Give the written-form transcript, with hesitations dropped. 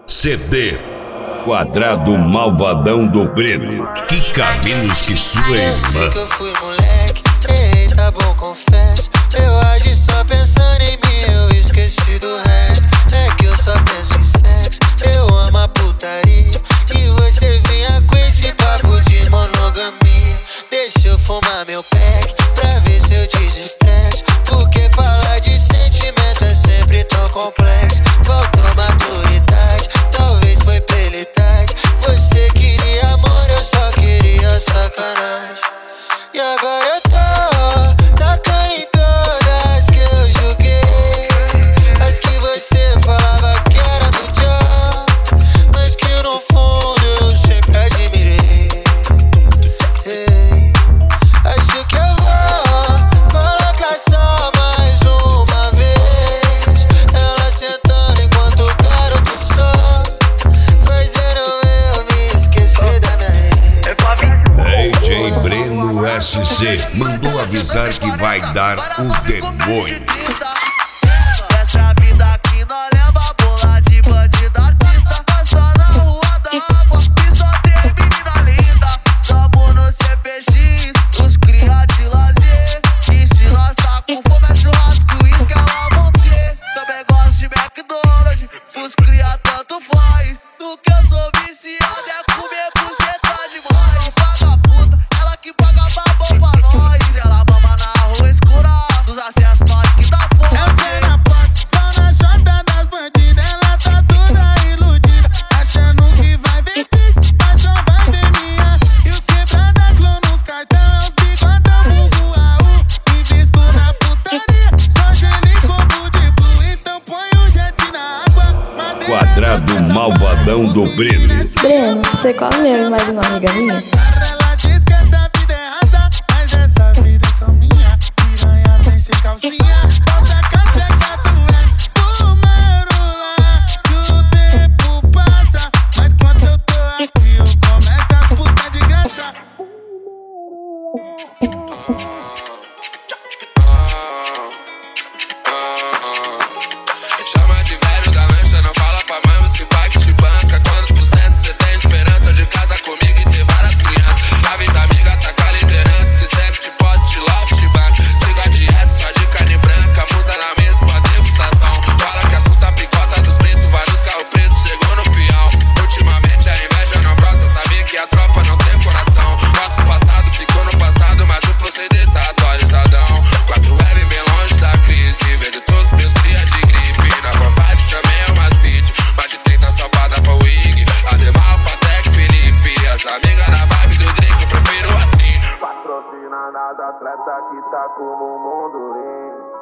CD Quadrado Malvadão do Breno. Que caminhos que sua irmã. Eu sei que eu fui moleque, ei, tá bom, confesso. Eu agi só pensando em mim, eu esqueci do resto. É que eu só penso em sexo, eu amo a putaria. E você vinha com esse papo de monogamia. Deixa eu fumar meu pack, pra ver se eu desestresso. Porque falar de sentimento é sempre tão complexo. Faltou maturidade, talvez foi pela idade. Você queria amor, eu só queria sacanagem. E agora eu tô tacando em todas que eu julguei. As que você falava que era do John, mas que no fundo eu sempre admirei. Ei, acho que eu vou colocar só mais uma vez. Ela sentando enquanto o garoto só, fazendo eu me esquecer da minha ex. DJ Breno SC mandou avisar que vai dar o demônio. Essa vida aqui nós leva bola de bandido artista. Passa na rua da água e só tem menina linda. Tamo no CPX, os cria de lazer. E se nós tá com fome é churrasco, isso que ela vão ter. Também gosto de McDonald's, os cria tanto faz. No que eu sou viciado é comer buceta demais. Vagabunda, ela que paga babão pra nós. Ela mama na rua escura, nos acessos nós que dá fome. Quadrado Malvadão do Breno. Breno, você come eu e mais uma amiga minha? Ela diz que essa vida é errada, mas essa vida é só minha. Piranha vem sem calcinha, bota cacheca do número lá. Que o tempo passa, mas quando eu tô aqui eu começo a puta de graça. Chama de velho da lancha, não fala pra mãe, os que pai que te banca. Quantos por cento cê tem esperança de casa comigo e ter várias crianças? Avisa amiga, tá com a liderança, que sempre te pode, te love, te banca. Siga a dieta, só de carne branca, musa na mesa pra degustação. Fala que assusta a picota dos pretos, vários carros pretos, chegou no fião. Ultimamente a inveja não brota, sabia que a tropa não tem coração. Nosso passado ficou no passado, mas o proceder tá atualizadão. 4 web bem longe da crise, vejo todos meus cria de grife. Na Pro 5 também é umas beat, mais de 30 só pra dar pra wig. Ademar, Patek, Felipe, as amigas na vibe do Drake, eu prefiro assim. Patrocina nada, atleta que tá como o mundo rim.